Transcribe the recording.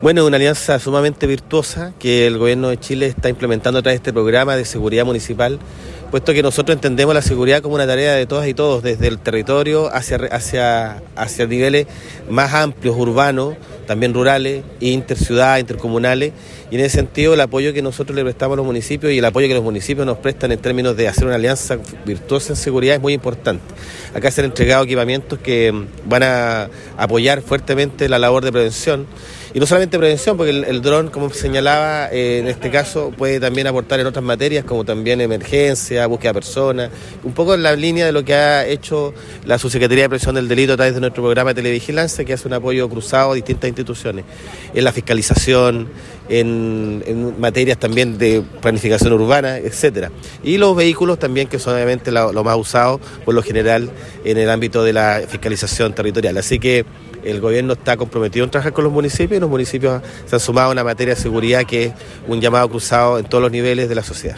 Bueno, una alianza sumamente virtuosa que el gobierno de Chile está implementando a través de este programa de seguridad municipal, puesto que nosotros entendemos la seguridad como una tarea de todas y todos, desde el territorio hacia niveles más amplios, urbanos, también rurales, interciudad, intercomunales, y en ese sentido el apoyo que nosotros le prestamos a los municipios y el apoyo que los municipios nos prestan en términos de hacer una alianza virtuosa en seguridad es muy importante. Acá se han entregado equipamientos que van a apoyar fuertemente la labor de prevención. Y no solamente prevención, porque el dron, como señalaba, en este caso puede también aportar en otras materias, como también emergencia, búsqueda de personas, un poco en la línea de lo que ha hecho la Subsecretaría de Prevención del Delito a través de nuestro programa de televigilancia, que hace un apoyo cruzado a distintas instituciones, en la fiscalización, en materias también de planificación urbana, etcétera. Y los vehículos también, que son obviamente lo más usado, por lo general, en el ámbito de la fiscalización territorial. Así que el gobierno está comprometido en trabajar con los municipios y los municipios se han sumado a una materia de seguridad que es un llamado cruzado en todos los niveles de la sociedad.